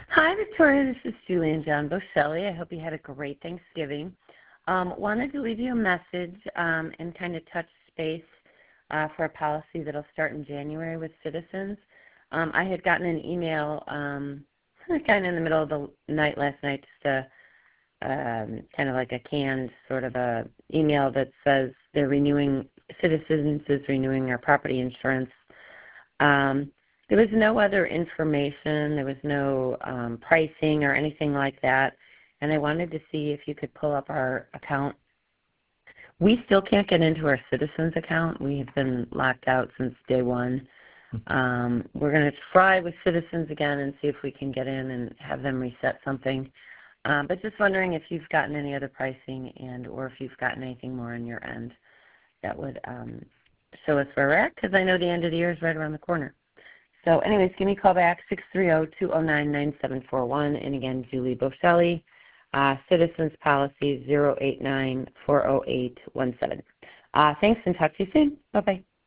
Hi, Victoria. This is Julie and John Boselli. I hope you had a great Thanksgiving. Wanted to leave you a message and kind of touch space for a policy that will start in January with Citizens. I had gotten an email kind of in the middle of the night last night, just a kind of like a canned sort of a email that says they're renewing, Citizens is renewing our property insurance. There was no other information. There was no pricing or anything like that. And I wanted to see if you could pull up our account. We still can't get into our Citizens account. We have been locked out since day one. We're going to try with Citizens again and see if we can get in and have them reset something. But just wondering if you've gotten any other pricing and or if you've gotten anything more on your end that would show us where we're at, because I know the end of the year is right around the corner. So anyways, give me a call back, 630-209-9741. And again, Julie Boselli, Citizens Policy 089-40817. Thanks, and talk to you soon. Bye-bye.